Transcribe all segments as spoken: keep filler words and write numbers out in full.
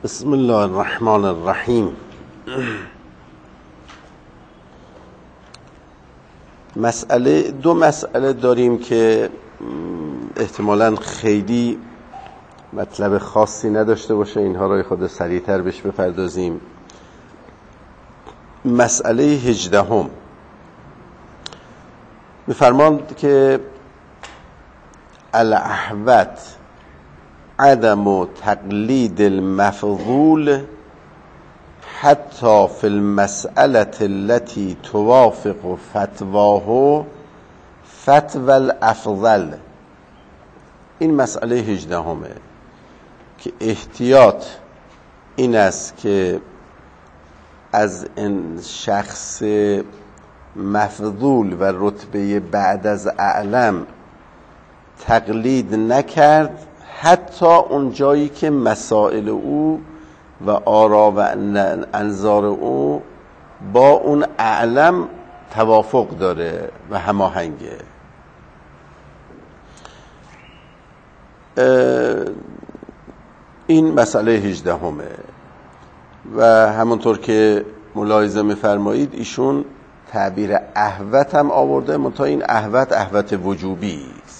بسم الله الرحمن الرحیم. مسئله دو مسئله داریم که احتمالاً خیلی مطلب خاصی نداشته باشه، اینها رو خود سریعتر بهش بپردازیم. مسئله هجدهم می‌فرماند که الاحوط عدم تقلید المفضول حتی فی المسئله التي توافق فتواه فتوى الافضل. این مسئله هجدهمه که احتیاط این است که از این شخص مفضول و رتبه بعد از اعلم تقلید نکرد، حتی اون جایی که مسائل او و آرا و انظار او با اون اعلم توافق داره و هماهنگه. این مسئله هجدهمه و همونطور که ملاحظه می‌فرمایید ایشون تعبیر احوط هم آورده، منتها این احوط احوط وجوبی است.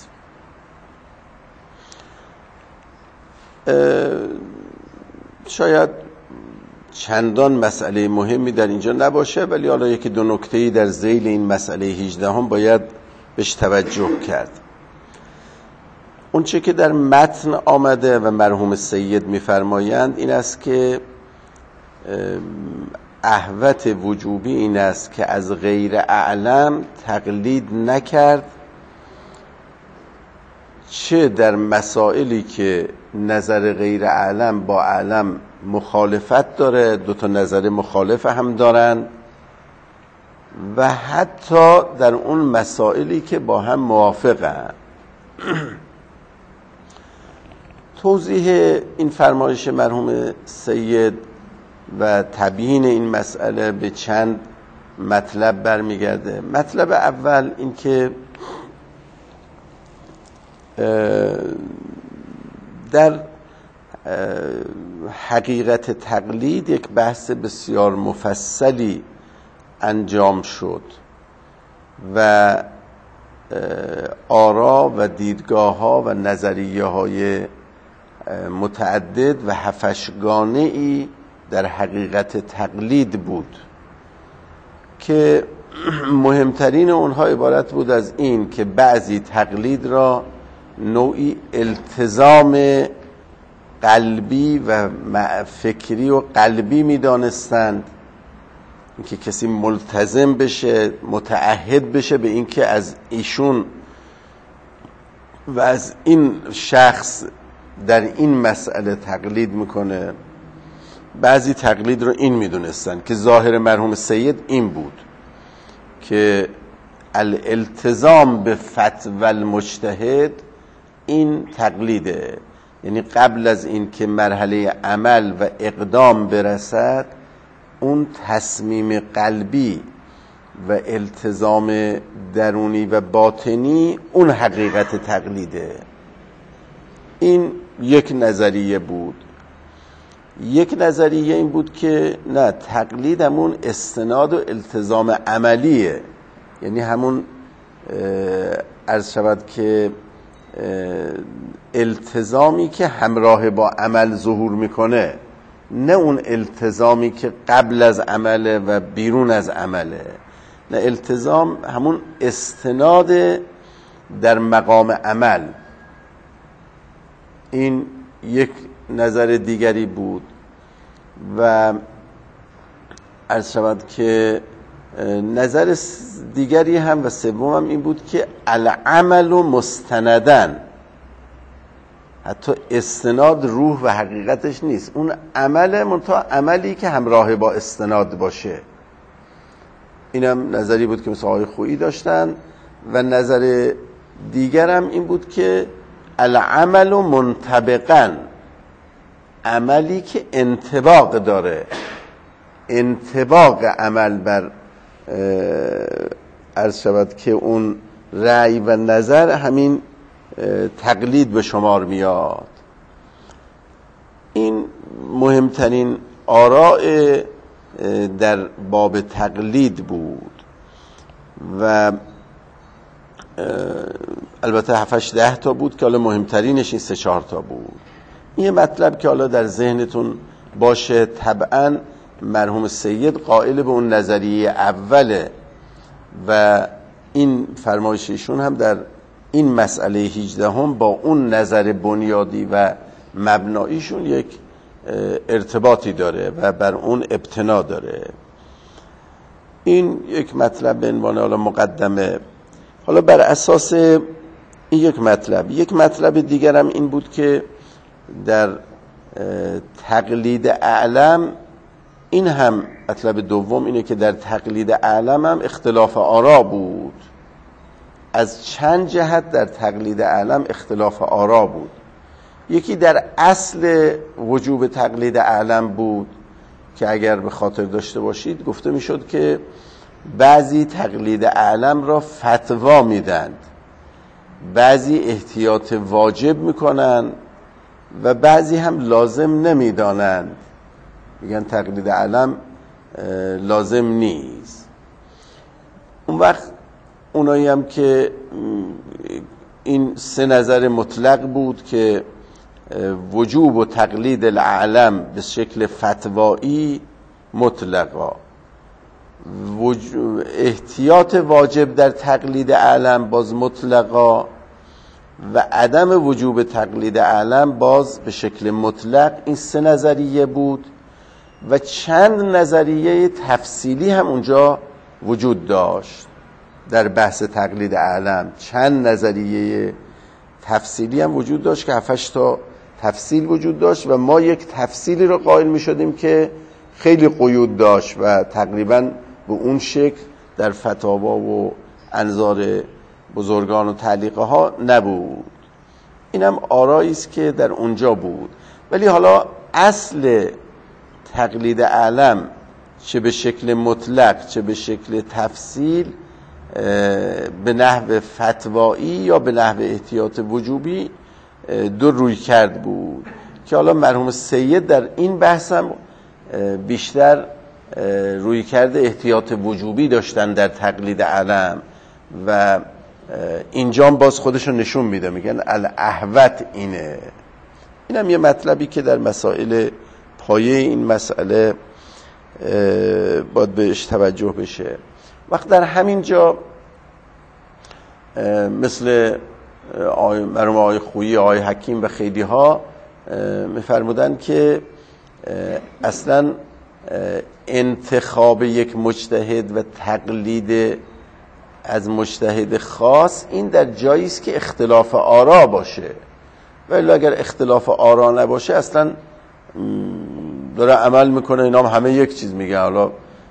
شاید چندان مسئله مهمی در اینجا نباشه، ولی حالا یکی دو نکته‌ای در ذیل این مسئله هجدهم باید بهش توجه کرد. اون چه که در متن آمده و مرحوم سید می‌فرمایند این است که احوط وجوبی این است که از غیر اعلم تقلید نکرد، چه در مسائلی که نظر غیر اعلم با اعلم مخالفت داره، دو تا نظر مخالف هم دارن، و حتی در اون مسائلی که با هم موافقن. توضیح این فرمایش مرحوم سید و تبیین این مسئله به چند مطلب برمیگرده. مطلب اول این که در حقیقت تقلید یک بحث بسیار مفصلی انجام شد و آرا و دیدگاه ها و نظریه های متعدد و هفشگانه ای در حقیقت تقلید بود که مهمترین اونها عبارت بود از این که بعضی تقلید را نوعی التزام قلبی و فکری و قلبی می دانستند، اینکه کسی ملتزم بشه، متعهد بشه به اینکه از ایشون و از این شخص در این مسئله تقلید میکنه. بعضی تقلید رو این میدونستن که ظاهر مرحوم سید این بود که الالتزام به فتوى المجتهد این تقلیده، یعنی قبل از این که مرحله عمل و اقدام برسد اون تصمیم قلبی و التزام درونی و باطنی اون حقیقت تقلیده. این یک نظریه بود. یک نظریه این بود که نه، تقلید همون استناد و التزام عملیه، یعنی همون عرض شود که التزامی که همراه با عمل ظهور میکنه، نه اون التزامی که قبل از عمله و بیرون از عمله. نه، التزام همون استناد در مقام عمل. این یک نظر دیگری بود و عرض شود که نظر دیگری هم و سوم هم این بود که العمل و مستندن، حتی استناد روح و حقیقتش نیست، اون عمل منتها عملی که همراه با استناد باشه. اینم نظری بود که مثل آقای خویی داشتن. و نظر دیگرم این بود که العمل و منطبقا، عملی که انطباق داره، انطباق عمل بر عرض شود که اون رأی و نظر همین تقلید به شمار میاد. این مهمترین آراء در باب تقلید بود و البته هفتش ده تا بود که حالا مهمترینش این سه چهار تا بود. این مطلب که حالا در ذهنتون باشه، طبعا مرحوم سید قائل به اون نظریه اوله و این فرمایششون هم در این مسئله هجده هم با اون نظر بنیادی و مبناییشون یک ارتباطی داره و بر اون ابتنا داره. این یک مطلب به عنوان حالا مقدمه. حالا بر اساس این یک مطلب، یک مطلب دیگر هم این بود که در تقلید اعلم، این هم مطلب دوم اینه که در تقلید اعلم هم اختلاف آرا بود. از چند جهت در تقلید اعلم اختلاف آرا بود. یکی در اصل وجوب تقلید اعلم بود که اگر به خاطر داشته باشید گفته میشد که بعضی تقلید اعلم را فتوا میدند، بعضی احتیاط واجب میکنن و بعضی هم لازم نمیدانند، میگن تقلید اعلم لازم نیست. اون وقت اونایی هم که این سه نظر مطلق بود که وجوب و تقلید الاعلم به شکل فتوایی مطلقا، احتیاط واجب در تقلید اعلم باز مطلقا و عدم وجوب تقلید اعلم باز به شکل مطلق. این سه نظریه بود و چند نظریه تفصیلی هم اونجا وجود داشت. در بحث تقلید اعلم چند نظریه تفصیلی هم وجود داشت که هفتش تا تفصیل وجود داشت و ما یک تفصیلی رو قائل می شدیم که خیلی قیود داشت و تقریبا به اون شکل در فتاوا و انظار بزرگان و تعلیقه ها نبود. این هم آرایی است که در اونجا بود. ولی حالا اصل تقلید اعلم چه به شکل مطلق چه به شکل تفصیل، به نحو فتوایی یا به نحو احتیاط وجوبی، دو روی کرد بود که حالا مرحوم سید در این بحث هم بیشتر روی کرد احتیاط وجوبی داشتن در تقلید اعلم و اینجا باز خودشون نشون میده، میگن الاحوط اینه. این هم یه مطلبی که در مسائل پایه این مسئله باید بهش توجه بشه. وقت در همین جا مثل مرحوم آقای خویی، آقای حکیم و خیلی ها میفرمودن که اصلا انتخاب یک مجتهد و تقلید از مجتهد خاص این در جایی است که اختلاف آرا باشه، ولی اگر اختلاف آرا نباشه اصلا داره عمل میکنه، اینا هم همه یک چیز میگه، حالا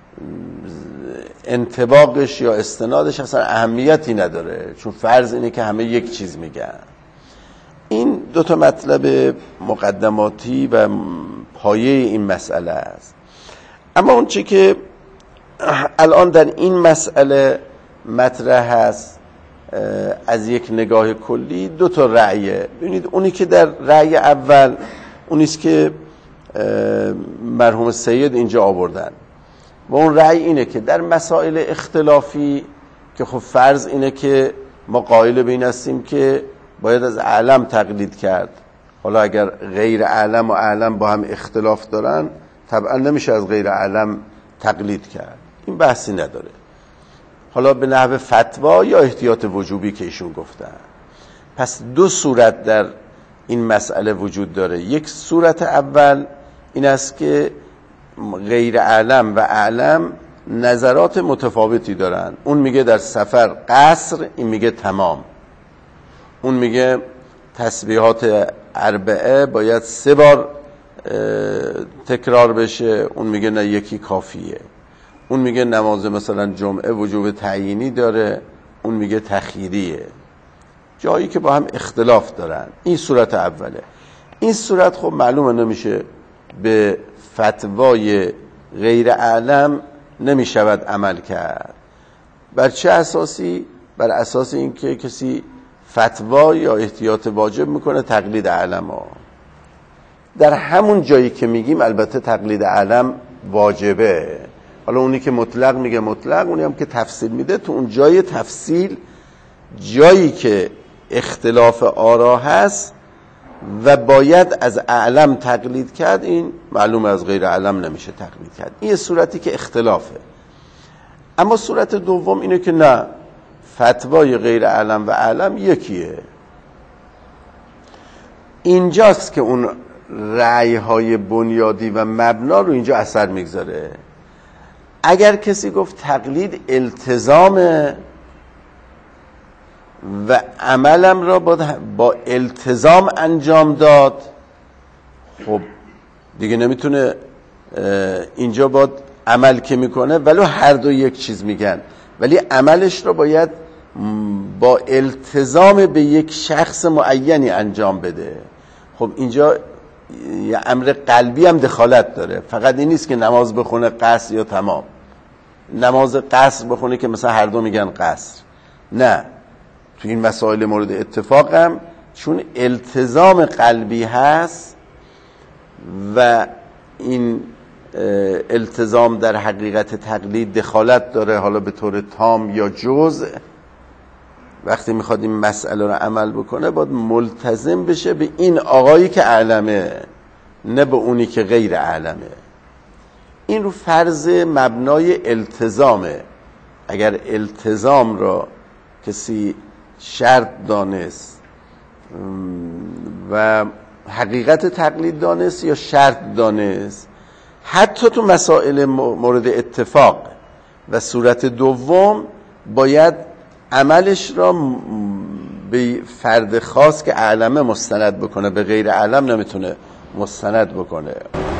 انطباقش یا استنادش اصلا اهمیتی نداره، چون فرض اینه که همه یک چیز میگن. این دو تا مطلب مقدماتی و پایه این مسئله است. اما اون چی که الان در این مسئله مطرح هست از یک نگاه کلی دو تا رأیه. ببینید اونی که در رأی اول اونیست که مرحوم سید اینجا آوردن و اون رأی اینه که در مسائل اختلافی که خب فرض اینه که ما قائل به این هستیم که باید از اعلم تقلید کرد، حالا اگر غیر اعلم و اعلم با هم اختلاف دارن طبعا نمیشه از غیر اعلم تقلید کرد، این بحثی نداره. حالا به نحو فتوا یا احتیاط وجوبی که ایشون گفتن. پس دو صورت در این مسئله وجود داره. یک صورت اول این است که غیر اعلم و اعلم نظرات متفاوتی دارن. اون میگه در سفر قصر، این میگه تمام. اون میگه تسبیحات اربعه باید سه بار تکرار بشه، اون میگه نه یکی کافیه. اون میگه نماز مثلا جمعه وجوب تعیینی داره، اون میگه تخییریه. جایی که با هم اختلاف دارن. این صورت اوله. این صورت خب معلومه نمیشه، به فتوای غیر اعلم نمیشود عمل کرد. بر چه اساسی؟ بر اساس اینکه کسی فتوا یا احتیاط واجب میکنه تقلید اعلم ها. در همون جایی که میگیم البته تقلید اعلم واجبه. حالا اونی که مطلق میگه مطلق، اونی هم که تفصیل میده تو اون جای تفصیل، جایی که اختلاف آرا هست و باید از اعلم تقلید کرد، این معلوم از غیر اعلم نمیشه تقلید کرد. این صورتی که اختلافه. اما صورت دوم اینه که نه، فتوای غیر اعلم و اعلم یکیه. اینجاست که اون رأی های بنیادی و مبنا رو اینجا اثر میگذاره. اگر کسی گفت تقلید التزامه و عملم را با التزام انجام داد، خب دیگه نمیتونه اینجا با عمل که میکنه ولو هر دو یک چیز میگن، ولی عملش را باید با التزام به یک شخص معینی انجام بده. خب اینجا یه امر قلبی هم دخالت داره. فقط این نیست که نماز بخونه قصر یا تمام، نماز قصر بخونه که مثلا هر دو میگن قصر. نه، تو این مسائل مورد اتفاقم چون التزام قلبی هست و این التزام در حقیقت تقلید دخالت داره، حالا به طور تام یا جزء، وقتی میخواد این مسئله رو عمل بکنه باید ملتزم بشه به این آقایی که اعلمه، نه به اونی که غیر اعلمه. این رو فرض مبنای التزامه. اگر التزام را کسی شرط دانست و حقیقت تقلید دانست یا شرط دانست، حتی تو مسائل مورد اتفاق و صورت دوم باید عملش را به فرد خاص که اعلمه مستند بکنه، به غیر اعلم نمیتونه مستند بکنه.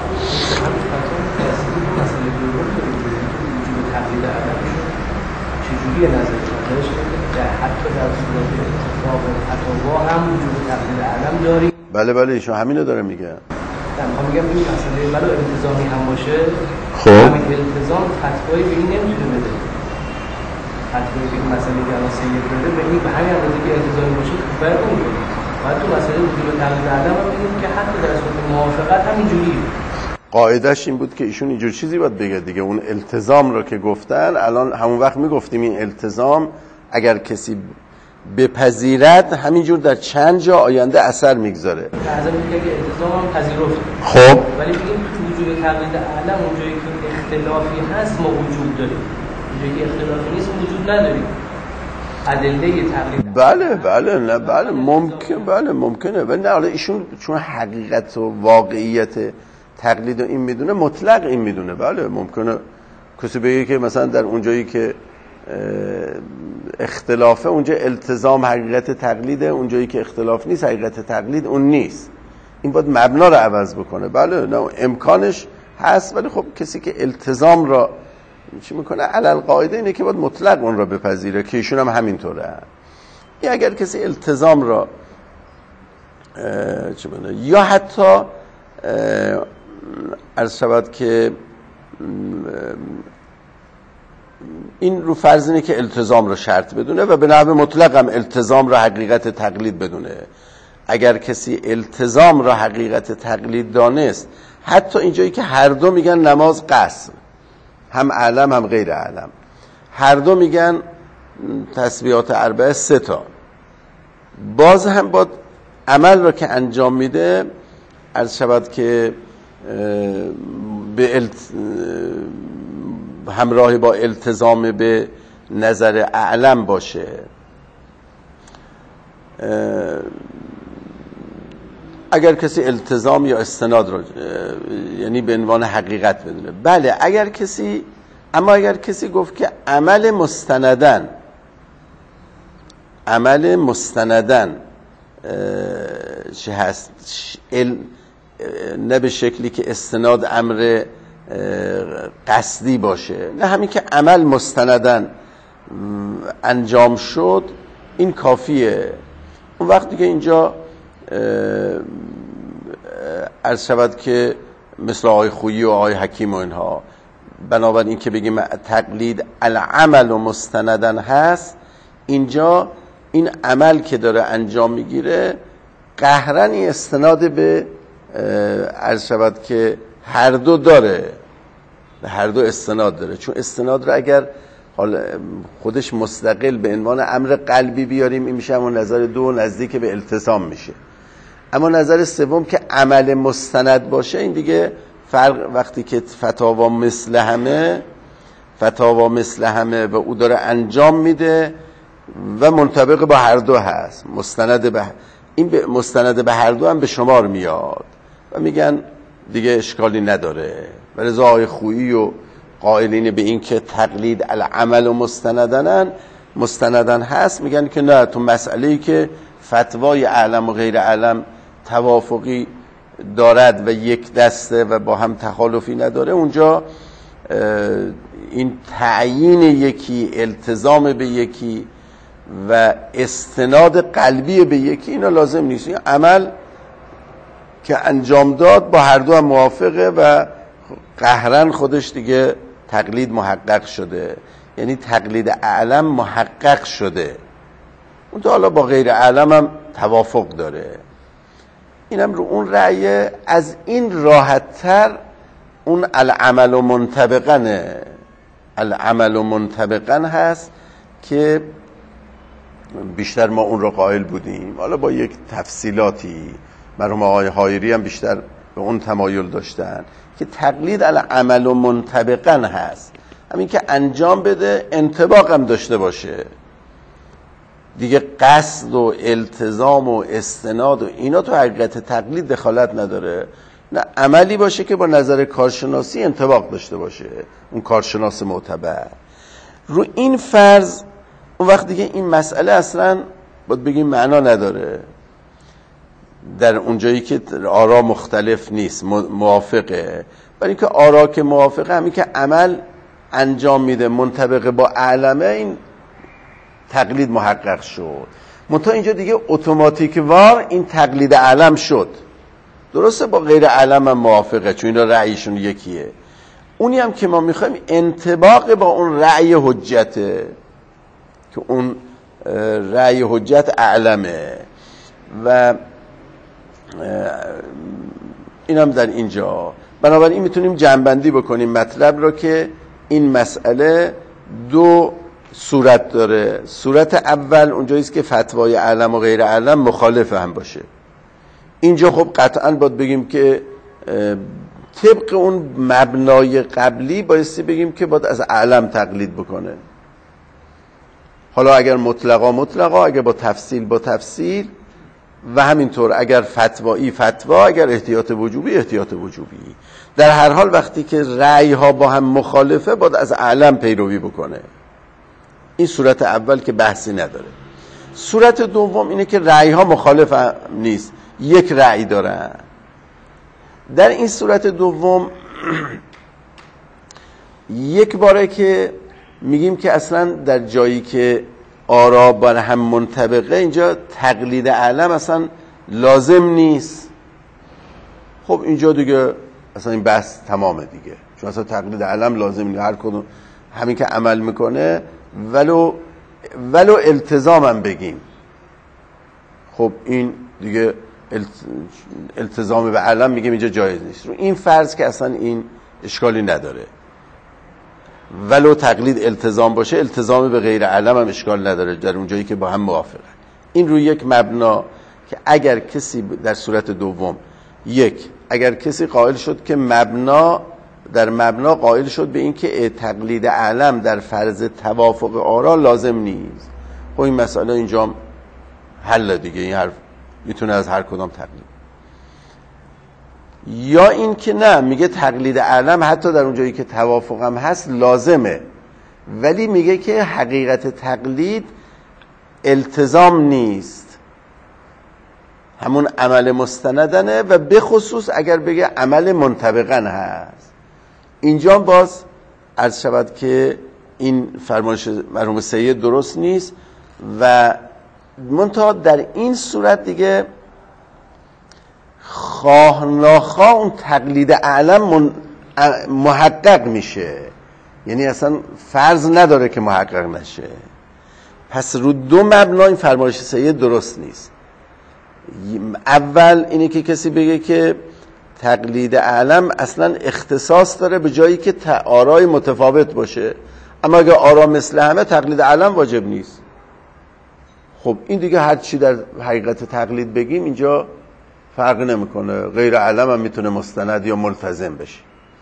چجوری نظر شدهش که حتی در صورت اتفاق فتوا هم وجود تقلید اعلم داریم؟ بله بله، ایشون همینو داره میگه. من میگم این مسئله ولو التزامی هم باشه، خب همین التزام فتوایی به این نمیتونه بده. فتوایی که این مسئله که الان سید بده به این به همین اندازه که التزامی باشه کفایت نمیکنه. بعد تو مسئله وجود تقلید اعلم هم میگیم که حتی در صورت موافقت همینجوریه. قاعدش این بود که ایشون اینجور چیزی باید بگه دیگه. اون التزام رو که گفتن، الان همون وقت میگفتیم این التزام اگر کسی بپذیرد همینجور در چند جا آینده اثر میگذاره. لازم میگه که التزام هم پذیرفت. خب ولی بگیم تو وجود تقلید اعلم اونجایی که اختلافی هست ما وجود داریم، اونجایی که اختلافی نیست وجود نداریم. ادله تقلید بله بله نه بله ممکن بله ممکنه، ولی نه، حالا ایشون چون حقیقت و واقعیت تقلید و این میدونه، مطلق این میدونه. بله ممکنه کسی بگه که مثلا در اونجایی که اختلافه اونجا التزام حقیقت تقلیده، اونجایی که اختلاف نیست حقیقت تقلید اون نیست. این باید مبنا رو عوض بکنه. بله نه امکانش هست، ولی خب کسی که التزام را چی میکنه علل قاعده اینه که باید مطلق اون را بپذیره، که ایشون هم همینطوره. یا اگر کسی التزام را چی بونه، یا حتی عرض شود که این رو فرض اینه که التزام رو شرط بدونه و به نحو مطلق هم التزام رو حقیقت تقلید بدونه. اگر کسی التزام رو حقیقت تقلید دانست، حتی اینجایی که هر دو میگن نماز قصر، هم اعلم هم غیر اعلم، هر دو میگن تسبیحات اربعه سه تا، باز هم با عمل رو که انجام میده عرض شود که به الت... همراه با التزام به نظر اعلم باشه. اگر کسی التزام یا استناد رو یعنی به عنوان حقیقت بدونه، بله. اگر کسی اما اگر کسی گفت که عمل مستندن عمل مستندن چه هست، نه به شکلی که استناد امر قصدی باشه، نه همین که عمل مستندن انجام شد، این کافیه. اون وقتی که اینجا عرض شود که مثل آقای خویی و آقای حکیم و اینها، بنابراین این که بگیم تقلید العمل و مستندن هست، اینجا این عمل که داره انجام میگیره قهرن این استناد به عرض شود که هر دو داره، هر دو استناد داره. چون استناد رو اگر خودش مستقل به عنوان امر قلبی بیاریم این میشه، اما نظر دو نزدیک به التزام میشه. اما نظر سوم که عمل مستند باشه، این دیگه فرق وقتی که فتاوا مثل همه فتاوا مثل همه و او داره انجام میده و منطبق با هر دو هست، مستند به این به مستند به هر دو هم به شمار میاد و میگن دیگه اشکالی نداره. و رضا آقای خویی و قائلین به این که تقلید العمل و مستندن مستندن هست میگن که نه، تو مسئله‌ای که فتوای اعلم و غیر اعلم توافقی دارد و یک دسته و با هم تخالفی نداره، اونجا این تعیین یکی، التزام به یکی و استناد قلبی به یکی اینا لازم نیست. این عمل که انجام داد با هر دو هم موافقه و قهرن خودش دیگه تقلید محقق شده، یعنی تقلید اعلم محقق شده. اون تو حالا با غیر اعلم هم توافق داره. اینم رو اون رأی از این راحت تر اون العمل و منطبقنه، العمل و منطبقن هست که بیشتر ما اون رو قائل بودیم، حالا با یک تفصیلاتی. مرحوم آقای حایری هم بیشتر به اون تمایل داشتن که تقلید العمل و منطبقن هست، همین که انجام بده انطباق هم داشته باشه دیگه، قصد و التزام و استناد و اینا تو حقیقت تقلید دخالت نداره. نه، عملی باشه که با نظر کارشناسی انطباق داشته باشه، اون کارشناس معتبر. رو این فرض اون وقت دیگه این مسئله اصلا باید بگیم معنا نداره، در اونجایی که آرا مختلف نیست موافقه. برای اینکه آرا که موافقه، همین که عمل انجام میده منطبق با علمه، این تقلید محقق شد. منتها اینجا دیگه اتوماتیک وار این تقلید علم شد. درسته با غیر علم هم موافقه، چون اینا رأیشون یکیه. اونی هم که ما میخوایم انطباق با اون رأی حجته که اون رأی حجت علمه و این هم در اینجا. بنابراین میتونیم جمع‌بندی بکنیم مطلب رو که این مسئله دو صورت داره. صورت اول اونجاییست که فتوای علم و غیر علم مخالف هم باشه. اینجا خب قطعاً باید بگیم که طبق اون مبنای قبلی بایستی بگیم که باید از علم تقلید بکنه. حالا اگر مطلقا مطلقا، اگر با تفصیل با تفصیل، و همینطور اگر فتوایی فتوا، اگر احتیاط وجوبی احتیاط وجوبی. در هر حال وقتی که رأی ها با هم مخالفه باید از علم پیروی بکنه. این صورت اول که بحثی نداره. صورت دوم اینه که رأی ها مخالف نیست، یک رأی دارن. در این صورت دوم یک باره که میگیم که اصلا در جایی که آرا بر هم منطبقه، اینجا تقلید علم اصلا لازم نیست. خب اینجا دیگه اصلا این بحث تمامه دیگه، چون اصلا تقلید علم لازم نیست، هر کدوم همین که عمل میکنه ولو ولو التزام هم بگیم، خب این دیگه التزام به علم میگیم اینجا جایز نیست. رو این فرض که اصلا این اشکالی نداره، ولو تقلید التزام باشه، التزام به غیر علم هم اشکال نداره در اون جایی که با هم موافقه. این رو یک مبنا که اگر کسی در صورت دوم، یک اگر کسی قائل شد که مبنا در مبنا قائل شد به این که تقلید علم در فرض توافق آرا لازم نیست، خب این مسئله اینجا حل دیگه، این حرف میتونه از هر کدام تقلید. یا این که نه، میگه تقلید علم حتی در اون جایی که توافق هم هست لازمه، ولی میگه که حقیقت تقلید التزام نیست، همون عمل مستندنه و به خصوص اگر بگه عمل منطبقن هست. اینجا باز عرض شود که این فرمایش مرحوم سید درست نیست و منتها در این صورت دیگه خواه ناخواه اون تقلید علم محقق میشه، یعنی اصلا فرض نداره که محقق نشه. پس رو دو مبنا این فرمایش سید درست نیست. اول اینه که کسی بگه که تقلید اعلم اصلا اختصاص داره به جایی که آرای متفاوت باشه، اما اگه آرا مثل همه تقلید اعلم واجب نیست. خب این دیگه هر چی در حقیقت تقلید بگیم اینجا فرق نمیکنه، غیر اعلم هم میتونه مستند یا ملتزم بشه.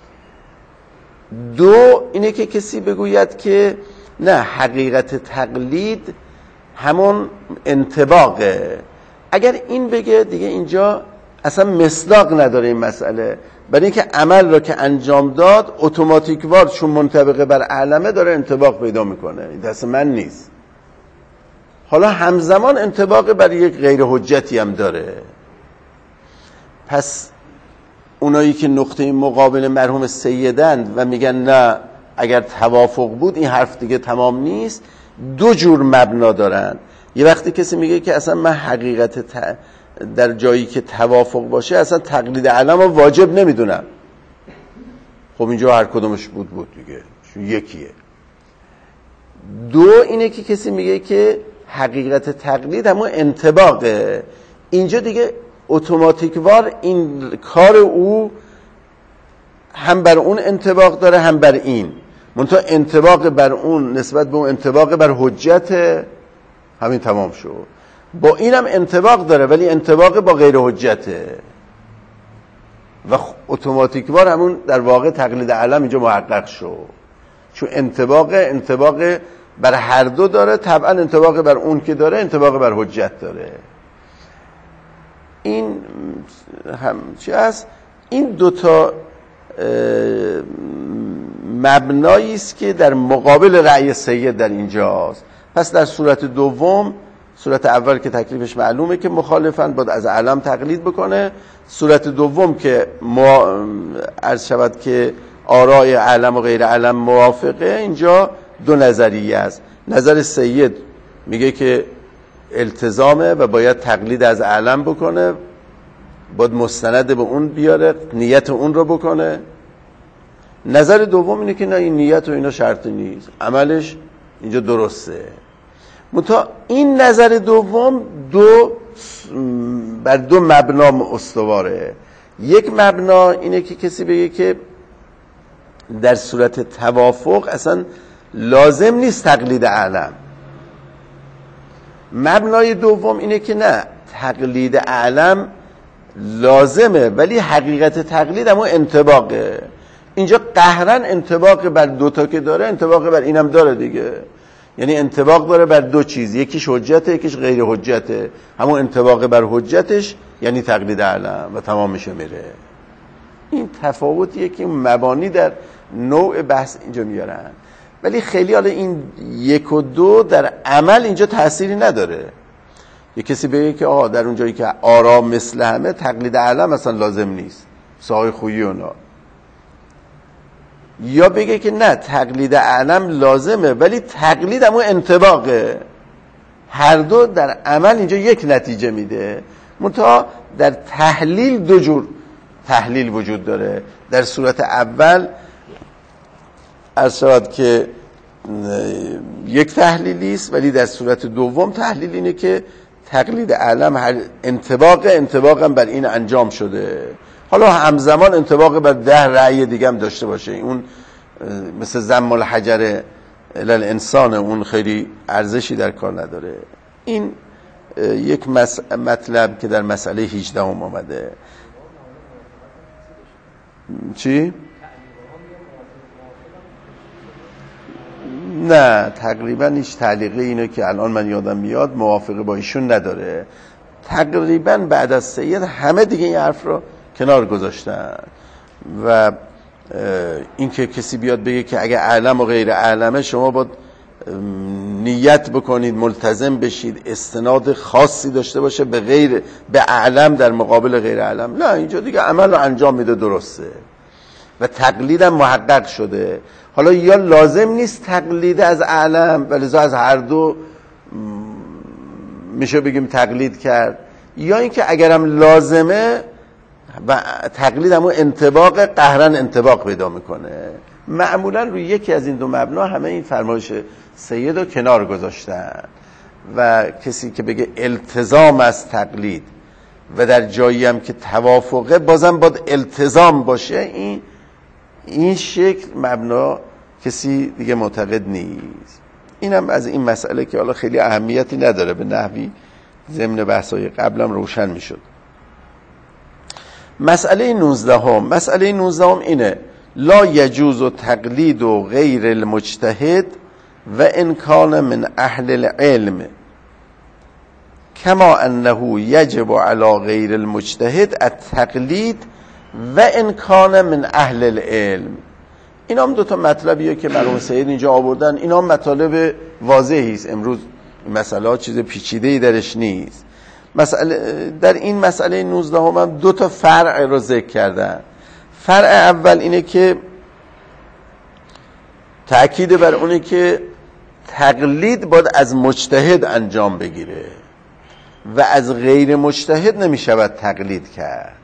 دو اینه که کسی بگوید که نه، حقیقت تقلید همون انطباقه. اگر این بگه دیگه اینجا اصلا مصداق نداره این مسئله، برای اینکه عمل را که انجام داد اتوماتیک وار چون منطبق بر علمه داره انطباق پیدا میکنه، این دست من نیست. حالا همزمان انطباق بر یک غیر حجتی هم داره. پس اونایی که نقطه مقابل مرحوم سیدند و میگن نه اگر توافق بود این حرف دیگه تمام نیست، دو جور مبنا دارن. یه وقتی کسی میگه که اصلا من حقیقت ت... در جایی که توافق باشه اصلا تقلید علم رو واجب نمیدونم. خب اینجا هر کدومش بود بود دیگه، یکیه. دو اینه که کسی میگه که حقیقت تقلید همون انطباقه، اینجا دیگه اتوماتیک وار این کار او هم بر اون انطباق داره هم بر این، منتها انطباق بر اون نسبت به اون انطباق بر حجت، همین تمام شد. با اینم انطباق داره ولی انطباق با غیر حجته و اتوماتیک وار همون در واقع تقلید علم اینجا محقق شد، چون انطباق انطباق بر هر دو داره، طبعا انطباق بر اون که داره انطباق بر حجت داره. این هم چی هست؟ این دوتا مبنایی است که در مقابل رأی سید در اینجاست. پس در صورت دوم، صورت اول که تکلیفش معلومه که مخالفن باید از علم تقلید بکنه، صورت دوم که ما عرض شود که آراء علم و غیر علم موافقه، اینجا دو نظریه است. نظر سید میگه که التزامه و باید تقلید از علم بکنه، باید مستند به اون بیاره، نیت اون رو بکنه. نظر دوم اینه که نه، این نیت و اینا شرط نیست، عملش اینجا درسته. منتها این نظر دوم دو بر دو مبنا استواره. یک مبنا اینه که کسی بگه که در صورت توافق اصلا لازم نیست تقلید علم. مبنای دوم اینه که نه، تقلید علم لازمه ولی حقیقت تقلید همون انطباقه. اینجا قهرن انطباق بر دوتا که داره، انطباق بر اینم داره دیگه، یعنی انطباق داره بر دو چیز، یکیش حجته یکیش غیر حجته، همون انطباق بر حجتش یعنی تقلید علم و تمام میشه میره. این تفاوتیه که مبانی در نوع بحث اینجا میارن، ولی خیلی حالا این یک و دو در عمل اینجا تأثیری نداره. یه کسی بگه که آها در اون جایی که آرا مثل همه تقلید علم اصلا لازم نیست، ساهای خویی اونا، یا بگه که نه تقلید علم لازمه ولی تقلید همون انطباقه. هر دو در عمل اینجا یک نتیجه میده، منتها در تحلیل دو جور تحلیل وجود داره. در صورت اول عرض شود که یک تحلیلی است، ولی در صورت دوم تحلیل اینه که تقلید علم هر انطباق انطباق هم بر این انجام شده. حالا همزمان انطباق بر ده رأی دیگه هم داشته باشه، اون مثل ضم الحجر الانسان، اون خیلی ارزشی در کار نداره. این یک مطلب که در مسئله هجده هم آمده. چی؟ نه تقریبا هیچ تعلیقی اینه که الان من یادم میاد موافقه با ایشون نداره. تقریبا بعد از سید همه دیگه این حرف رو کنار گذاشتن و این که کسی بیاد بگه که اگه علم و غیر علمه شما باید نیت بکنید، ملتزم بشید، استناد خاصی داشته باشه به غیر به علم در مقابل غیر علم، نه اینجا دیگه عمل رو انجام میده درسته و تقلیدم محقق شده. حالا یا لازم نیست تقلید از علم ولی از هر دو میشه بگیم تقلید کرد، یا اینکه اگرم لازمه و تقلید همون انطباق قهرن انطباق پیدا میکنه. معمولا روی یکی از این دو مبنا همه این فرمایش سید رو کنار گذاشتن و کسی که بگه التزام از تقلید و در جایی هم که توافقه بازم باید التزام باشه، این این شکل مبنا کسی دیگه معتقد نیست. اینم از این مسئله که حالا خیلی اهمیتی نداره، به نحوی ضمن بحث‌های قبلم روشن میشد. مسئله نوزدهم مسئله نوزدهم اینه: لا یجوز تقلید و غیر المجتهد و ان کان من اهل العلم کما انه یجب علی غیر المجتهد التقلید و ان کان من اهل العلم. اینا هم دو تا مطلبیه که مرحوم سید اینجا آوردن. اینا هم مطالب واضحی است. امروز این مسئله ها چیز پیچیده‌ای درش نیست. مسئله در این مسئله نوزده هم, هم دو تا فرع رو ذکر کردن. فرع اول اینه که تأکید بر اونه که تقلید باید از مجتهد انجام بگیره و از غیر مجتهد نمی شود تقلید کرد.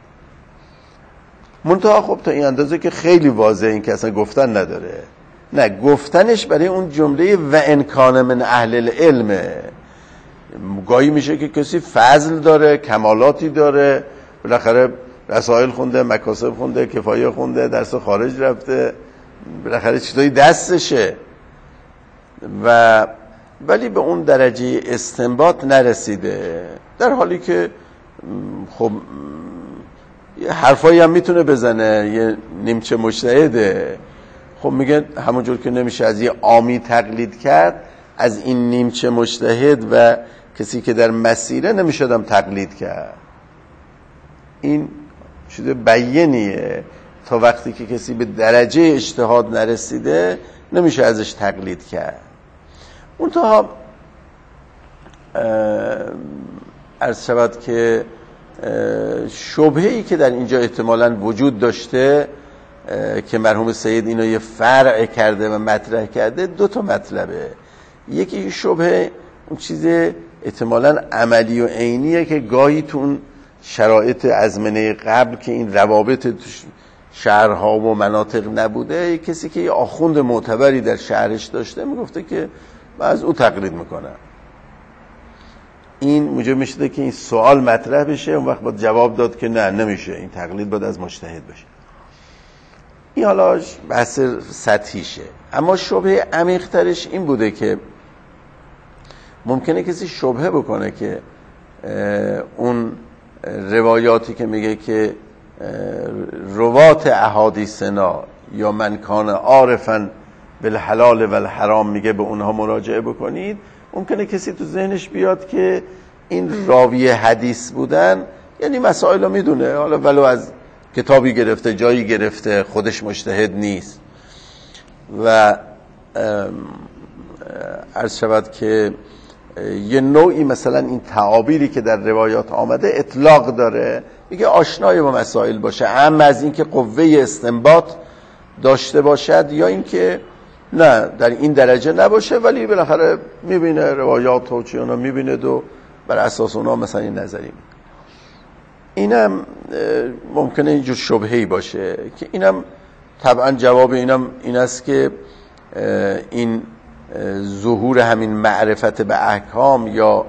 منتها خب تا این اندازه که خیلی واضحه، این که اصلا گفتن نداره. نه، گفتنش برای اون جمله و ان کان من اهل العلم. گاهی میشه که کسی فضل داره، کمالاتی داره، بالاخره رسائل خونده، مکاسب خونده، کفایه خونده، درس خارج رفته، بالاخره چیزایی دستشه و ولی به اون درجه استنباط نرسیده، در حالی که خب یه حرفایی هم میتونه بزنه، یه نیمچه مجتهده. خب میگه همونجور که نمیشه از یه عامی تقلید کرد، از این نیمچه مجتهد و کسی که در مسیره نمیشدم تقلید کرد. این چیز بیانیه. تا وقتی که کسی به درجه اجتهاد نرسیده نمیشه ازش تقلید کرد. منتها عرض شود که شبهه‌ای که در اینجا احتمالاً وجود داشته که مرحوم سید اینو یه فرع کرده و مطرح کرده، دو تا مطلبه. یکی شبهه اون چیز احتمالاً عملی و عینیه که گاهی تو اون شرایط ازمنه قبل که این روابط تو شهرها و مناطق نبوده، کسی که یه آخوند معتبری در شهرش داشته میگفته که من از او تقلید میکنم. این موجب میشده که این سوال مطرح بشه، اون وقت باید جواب داد که نه، نمیشه، این تقلید باید از مجتهد بشه. این حالا بحث سطحیشه. اما شبهه عمیق‌ترش این بوده که ممکنه کسی شبهه بکنه که اون روایاتی که میگه که روات احادیثنا یا من کان عارفا بالحلال و الحرام، میگه به اونها مراجعه بکنید. ممکنه کسی تو ذهنش بیاد که این راوی حدیث بودن یعنی مسائل رو میدونه، حالا ولو از کتابی گرفته، جایی گرفته، خودش مجتهد نیست. و عرض شود که یه نوعی مثلا این تعابیری که در روایات آمده اطلاق داره، میگه آشنای با مسائل باشه، اما از این که قوه استنباط داشته باشد یا این که نه در این درجه نباشه، ولی بالاخره میبینه روایات و چی اونا میبینه و بر اساس اونا مثلا این نظری میده. اینم ممکنه اینجور شبهه‌ای باشه که اینم طبعا جواب اینم این است که این ظهور همین معرفت به احکام یا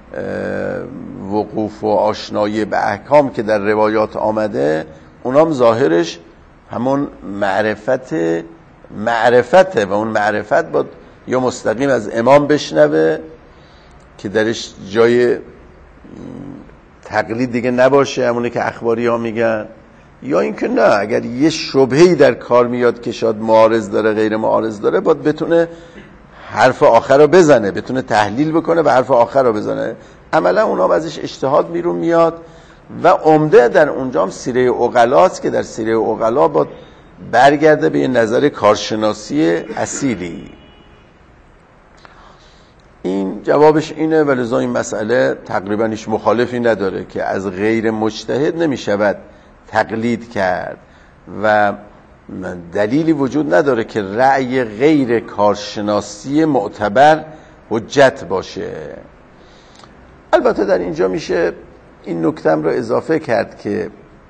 وقوف و آشنایی به احکام که در روایات آمده، اونام ظاهرش همون معرفت معرفته و اون معرفت باید یا مستقیم از امام بشنوه که درش جای تقلید دیگه نباشه، همونه که اخباری ها میگن، یا اینکه نه، اگر یه شبهه‌ای در کار میاد که شاید معارض داره، غیر معارض داره، باید بتونه حرف آخر رو بزنه، بتونه تحلیل بکنه و حرف آخر رو بزنه. عملا اونا ازش اجتهاد بیرون میاد و عمده در اونجا هم سیره عقلاست که در سیره عقلا باید برگرده به یه نظر کارشناسی اصیلی. این جوابش اینه، ولذا این مسئله تقریبا هیچ مخالفی نداره که از غیر مجتهد نمیشود تقلید کرد و دلیلی وجود نداره که رأی غیر کارشناسی معتبر حجت باشه. البته در اینجا میشه این نکتم رو اضافه کرد که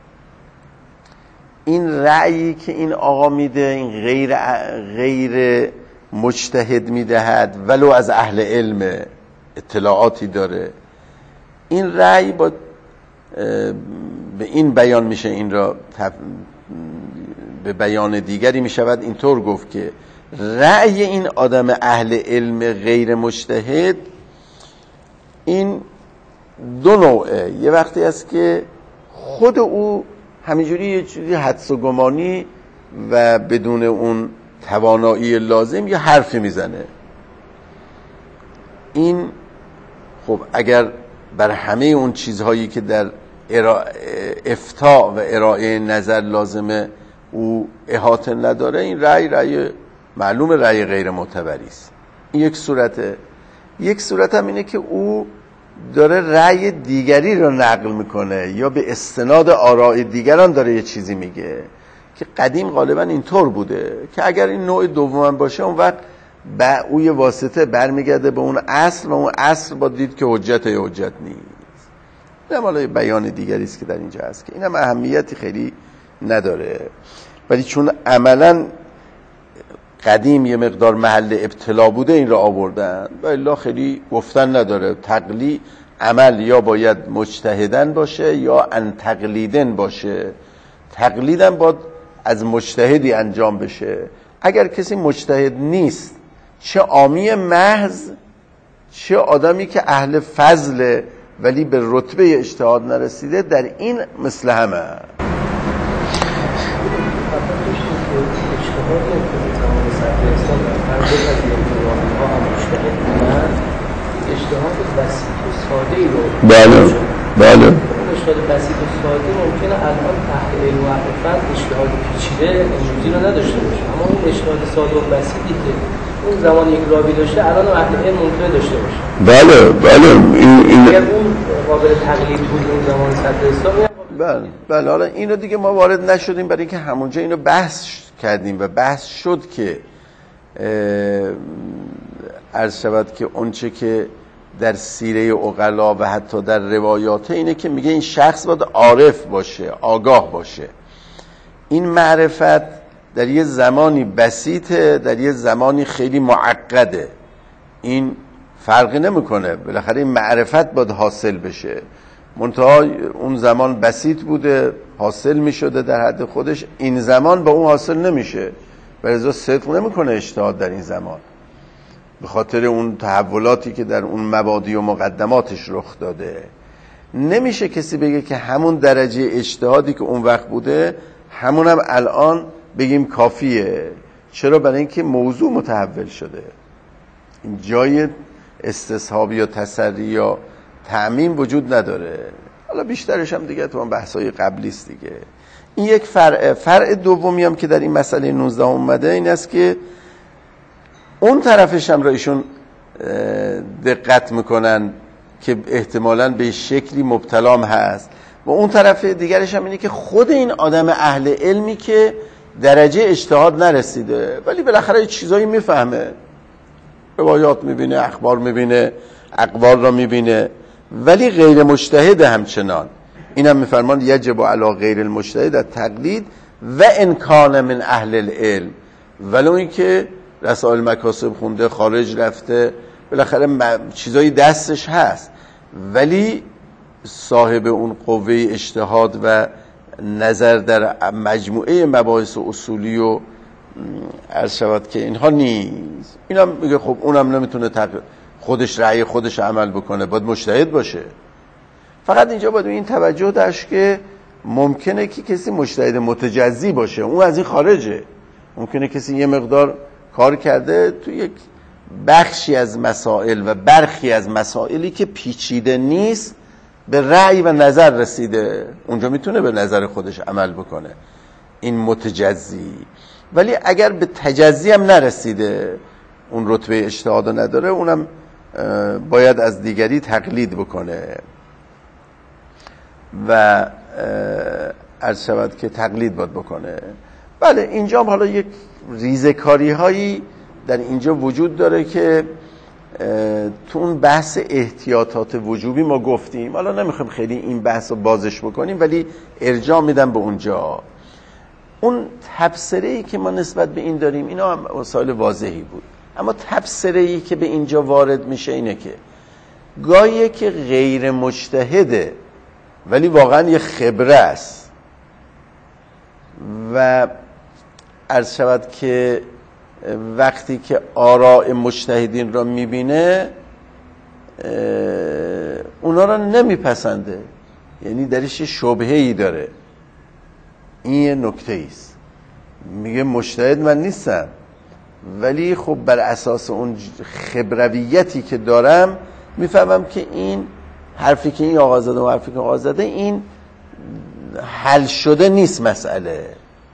این رأیی که این آقا میده، این غیر غیر مجتهد میدهد ولو از اهل علم اطلاعاتی داره، این رأی با به این بیان میشه، این را به بیان دیگری میشود اینطور گفت که رأی این آدم اهل علم غیر مجتهد این دو نوعه. یه وقتی است که خود او همینجوری یه چیزی حدس و گمانی و بدون اون توانایی لازم یه حرفی میزنه. این خب اگر بر همه اون چیزهایی که در افتاء و ارائه نظر لازمه او احاطه نداره، این رأی رأی معلوم رأی غیر معتبری است. این یک صورته. یک صورت هم اینه که او داره رأی دیگری رو نقل میکنه یا به استناد آراء دیگران داره یه چیزی میگه که قدیم غالبا اینطور بوده که اگر این نوع دوم باشه اون وقت با او یه واسطه برمیگرده به اون اصل و اون اصل با دید که حجت یا حجت نیست. اینم حالا بیان دیگری است که در اینجا هست که اینم اهمیتی خیلی نداره، ولی چون عملا قدیم یه مقدار محل ابتلا بوده این را آوردن و الا خیلی گفتن نداره. تقلید عمل یا باید مجتهدن باشه یا ان تقلیدن باشه. تقلیدن باید از مجتهدی انجام بشه. اگر کسی مجتهد نیست، چه عامی محض چه آدمی که اهل فضل ولی به رتبه اجتهاد نرسیده، در این مثل همه اجتهاد بسیط و ساده ای رو بله بله اجتهاد بسیط و ساده ممکنه الان تحت علم و اهل فضل اجتهاد پیچیده امروزی رو نداشته باشه، اما اون اجتهاد ساده و بسیطی که اون زمان یک راوی داشته الان اهل علم ممکنه داشته باشه. بله بله این این اگر اون قابل تقلید بود اون زمان صدر اسلام. بله بله حالا اینو دیگه ما وارد نشدیم برای اینکه همونجا اینو بحث کردیم و بحث شد که عرض شود که اونچه که در سیره عقلا و حتی در روایات اینه که میگه این شخص باید عارف باشه، آگاه باشه. این معرفت در یه زمانی بسیطه، در یه زمانی خیلی معقده. این فرقی نمیکنه، بالاخره این معرفت باید حاصل بشه. منتها اون زمان بسیط بوده، حاصل میشده در حد خودش. این زمان با اون حاصل نمیشه و لذا صدق نمیکنه اجتهاد در این زمان، به خاطر اون تحولاتی که در اون مبادی و مقدماتش رخ داده. نمیشه کسی بگه که همون درجه اجتهادی که اون وقت بوده همونم الان بگیم کافیه. چرا؟ برای اینکه موضوع متحول شده. این جای استصحاب یا تسری یا تعمیم وجود نداره. حالا بیشترش هم دیگه تو اون بحثای قبلی است دیگه. این یک فرع. فرع دومی هم که در این مسئله نوزده اومده این است که اون طرفش هم را ایشون دقت میکنن که احتمالاً به شکلی مبتلام هست و اون طرف دیگرش هم اینه که خود این آدم اهل علمی که درجه اجتهاد نرسیده ولی بالاخره یه چیزایی میفهمه، روایات میبینه، اخبار میبینه، اقوال را میبینه، ولی غیر مجتهد همچنان. این هم میفرمان یجب علی غیر المجتهد التقلید و ان کان من اهل العلم، ولو این که رسائل مکاسب خونده، خارج رفته، بالاخره چیزایی دستش هست، ولی صاحب اون قوه اجتهاد و نظر در مجموعه مباحث اصولی و عرض شود که اینها نیست. اینم میگه خب اونم نمیتونه خودش رأی خودش عمل بکنه، باید مجتهد باشه. فقط اینجا باید این توجه داشت که ممکنه که کسی مجتهد متجزی باشه، اون از این خارجه. ممکنه کسی یه مقدار کار کرده تو یک بخشی از مسائل و برخی از مسائلی که پیچیده نیست به رأی و نظر رسیده، اونجا میتونه به نظر خودش عمل بکنه، این متجزی. ولی اگر به تجزی هم نرسیده، اون رتبه اجتهاد نداره، اونم باید از دیگری تقلید بکنه و عرض شود که تقلید باید بکنه. بله اینجا هم حالا یک ریزکاری هایی در اینجا وجود داره که تو اون بحث احتیاطات وجوبی ما گفتیم، حالا نمیخوام خیلی این بحث رو بازش بکنیم ولی ارجاع میدم به اونجا. اون تبصره‌ای که ما نسبت به این داریم اینا هم مسائل واضحی بود، اما تبصره‌ای که به اینجا وارد میشه اینه که گاهی که غیر مجتهده ولی واقعا یه خبره است. و عرض شود که وقتی که آراء مجتهدین را میبینه اونا را نمیپسنده، یعنی درش شبهه‌ای داره. این یه نکته است. میگه مجتهد من نیستم، ولی خب بر اساس اون خبرویتی که دارم میفهمم که این حرفی که این آقا زده و حرفی که آقا زده این حل شده نیست مسئله.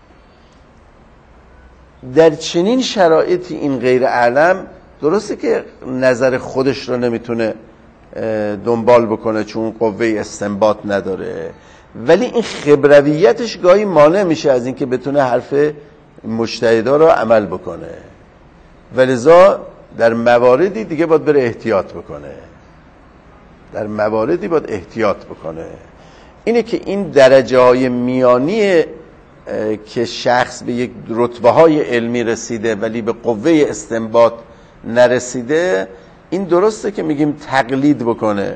در چنین شرایطی این غیر اعلم درسته که نظر خودش رو نمیتونه دنبال بکنه چون قوه استنباط نداره، ولی این خبرویتش گاهی مانع میشه از اینکه بتونه حرف مجتهدا رو عمل بکنه، ولذا در مواردی دیگه باید بره احتیاط بکنه. در مواردی باید احتیاط بکنه. اینه که این درجه های میانی که شخص به یک رتبه های علمی رسیده ولی به قوه استنباط نرسیده، این درسته که میگیم تقلید بکنه،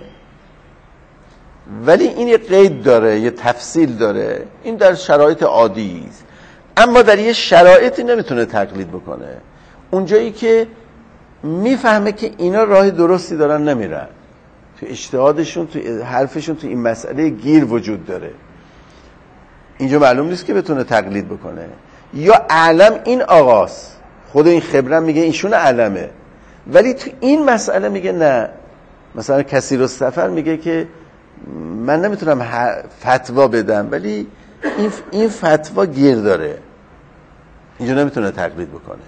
ولی این یه قید داره، یه تفصیل داره. این در شرایط عادی است، اما در یه شرایطی نمیتونه تقلید بکنه. اونجایی که میفهمه که اینا راه درستی دارن نمیرن، تو اجتهادشون، تو حرفشون تو این مسئله گیر وجود داره، اینجا معلوم نیست که بتونه تقلید بکنه. یا اعلم این آقاست، خود این خبرم میگه ایشون اعلمه، ولی تو این مسئله میگه نه. مثلا کثیر السفر میگه که من نمیتونم فتوا بدم، ولی این این فتوا گیر داره، اینجا نمیتونه تقلید بکنه.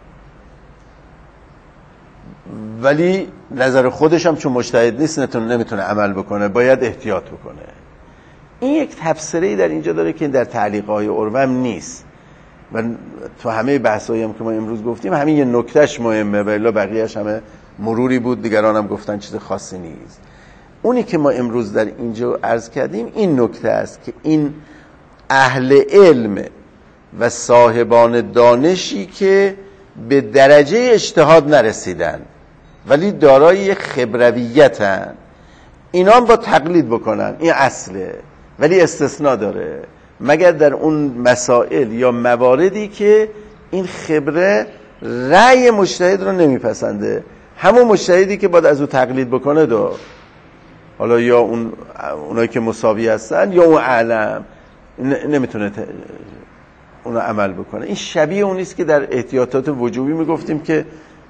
ولی نظر خودش هم چون مجتهد نیست نمیتونه, نمیتونه عمل بکنه، باید احتیاط بکنه. این یک تفسیری در اینجا داره که در تعلیق‌های اروم نیست و تو همه بحثایی هم که ما امروز گفتیم همین یه نکتهش مهمه، ولی بقیه‌اش همه مروری بود، دیگران هم گفتن چیز خاصی نیست. اونی که ما امروز در اینجا عرض کردیم این نکته است که این اهل علم و صاحبان دانشی که به درجه اجتهاد نرسیدن ولی دارای خبرویتن، اینا هم با تقلید بکنن، این اصله، ولی استثناء داره، مگر در اون مسائل یا مواردی که این خبره رأی مجتهد رو نمیپسنده. همون مجتهدی که باید از او تقلید بکنه دو، حالا یا اون اونایی که مساوی هستن یا اون اعلم نمیتونه اونو عمل بکنه. این شبیه اون نیست که در احتیاطات وجوبی میگفتیم که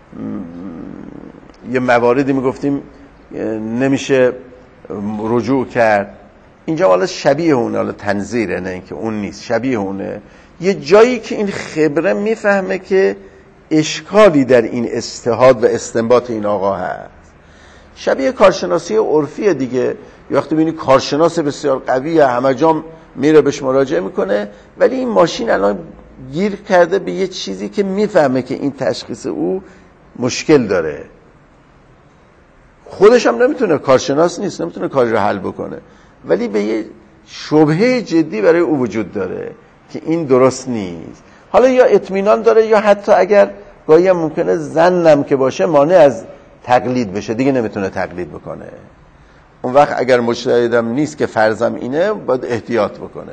یه مواردی میگفتیم نمیشه رجوع کرد، اینجا حالا شبیه اونه، حالا تنظیره، نه اینکه اون نیست، شبیه اونه. یه جایی که این خبره میفهمه که اشکالی در این اجتهاد و استنباط این آقا هست، شبیه کارشناسی عرفی دیگه. وقتی ببینی کارشناس بسیار قویه، همه جام میره بهش مراجعه میکنه، ولی این ماشین الان گیر کرده به یه چیزی که میفهمه که این تشخیص او مشکل داره، خودش هم نمیتونه، کارشناس نیست، نمیتونه کاری رو حل بکنه، ولی به یه شبهه جدی برای او وجود داره که این درست نیست. حالا یا اطمینان داره یا حتی اگر گاهی هم ممکنه ظنم که باشه مانع از تقلید بشه، دیگه نمیتونه تقلید بکنه. اون وقت اگر مجتهدم نیست که فرضم اینه، باید احتیاط بکنه.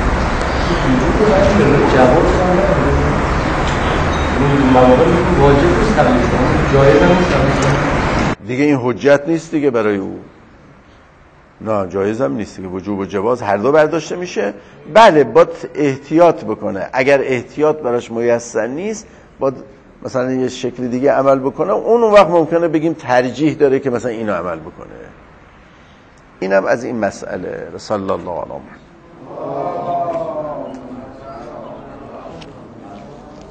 دیگه این حجت نیست دیگه برای او، نه جایزم نیست دیگه، وجوب و جواز هر دو برداشته میشه. بله باید احتیاط بکنه، اگر احتیاط براش میسر نیست باید مثلا یه شکل دیگه عمل بکنه، اون وقت ممکنه بگیم ترجیح داره که مثلا اینو عمل بکنه. اینم از این مسئله. صلی الله علیه و